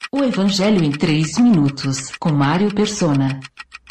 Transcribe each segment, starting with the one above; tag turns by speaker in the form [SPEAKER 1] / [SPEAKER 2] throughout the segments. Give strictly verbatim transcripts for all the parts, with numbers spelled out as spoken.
[SPEAKER 1] O Evangelho em três minutos, com Mário Persona.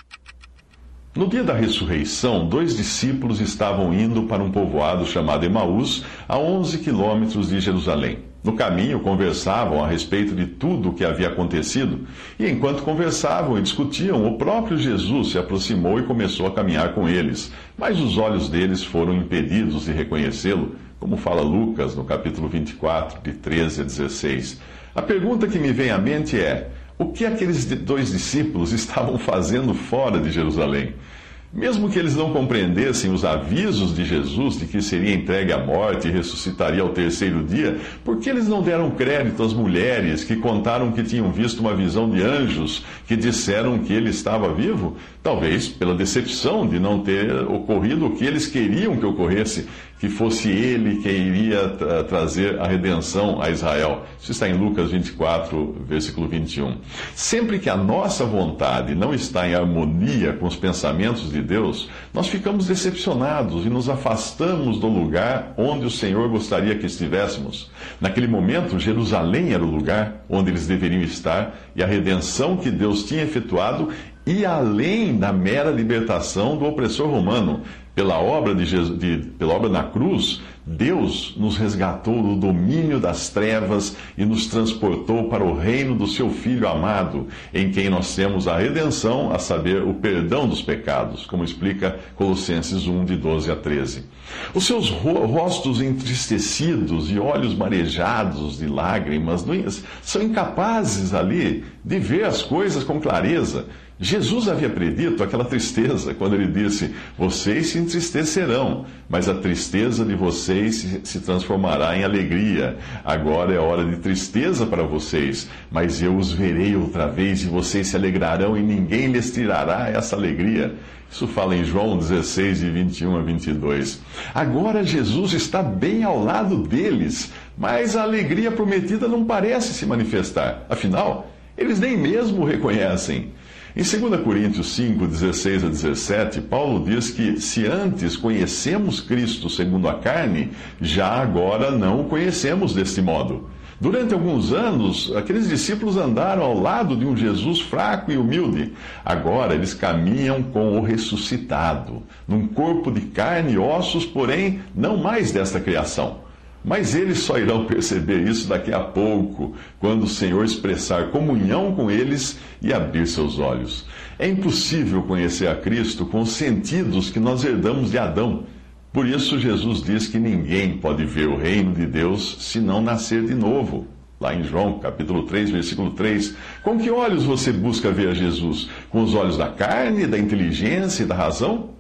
[SPEAKER 2] No dia da ressurreição, dois discípulos estavam indo para um povoado chamado Emaús, a onze quilômetros de Jerusalém. No caminho, conversavam a respeito de tudo o que havia acontecido, e enquanto conversavam e discutiam, o próprio Jesus se aproximou e começou a caminhar com eles. Mas os olhos deles foram impedidos de reconhecê-lo, como fala Lucas no capítulo vinte e quatro, de treze a dezesseis. A pergunta que me vem à mente é: o que aqueles dois discípulos estavam fazendo fora de Jerusalém? Mesmo que eles não compreendessem os avisos de Jesus de que seria entregue à morte e ressuscitaria ao terceiro dia, por que eles não deram crédito às mulheres que contaram que tinham visto uma visão de anjos que disseram que ele estava vivo? Talvez pela decepção de não ter ocorrido o que eles queriam que ocorresse, que fosse ele que iria tra- trazer a redenção a Israel. Isso está em Lucas vinte e quatro, versículo vinte e um. Sempre que a nossa vontade não está em harmonia com os pensamentos de Deus, nós ficamos decepcionados e nos afastamos do lugar onde o Senhor gostaria que estivéssemos. Naquele momento, Jerusalém era o lugar onde eles deveriam estar, e a redenção que Deus tinha efetuado ia além da mera libertação do opressor romano. Pela obra, de Jesus, de, pela obra na cruz, Deus nos resgatou do domínio das trevas e nos transportou para o reino do seu Filho amado, em quem nós temos a redenção, a saber, o perdão dos pecados, como explica Colossenses um, de doze a treze. Os seus ro- rostos entristecidos e olhos marejados de lágrimas são incapazes ali de ver as coisas com clareza. Jesus havia predito aquela tristeza quando ele disse: vocês se entristecerão, mas a tristeza de vocês se transformará em alegria. Agora é hora de tristeza para vocês, mas eu os verei outra vez e vocês se alegrarão e ninguém lhes tirará essa alegria. Isso fala em João dezesseis, de vinte e um a vinte e dois. Agora Jesus está bem ao lado deles, mas a alegria prometida não parece se manifestar. Afinal, eles nem mesmo o reconhecem. Em dois Coríntios cinco, dezesseis a dezessete, Paulo diz que se antes conhecemos Cristo segundo a carne, já agora não o conhecemos deste modo. Durante alguns anos, aqueles discípulos andaram ao lado de um Jesus fraco e humilde. Agora eles caminham com o ressuscitado, num corpo de carne e ossos, porém não mais desta criação. Mas eles só irão perceber isso daqui a pouco, quando o Senhor expressar comunhão com eles e abrir seus olhos. É impossível conhecer a Cristo com os sentidos que nós herdamos de Adão. Por isso Jesus diz que ninguém pode ver o reino de Deus se não nascer de novo. Lá em João, capítulo três, versículo três. Com que olhos você busca ver a Jesus? Com os olhos da carne, da inteligência e da razão?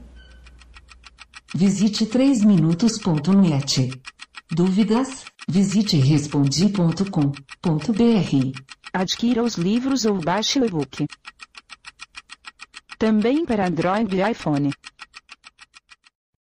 [SPEAKER 1] Visite três minutos ponto net. Dúvidas? Visite respondi ponto com ponto br.
[SPEAKER 3] Adquira os livros ou baixe o e-book. Também para Android e iPhone.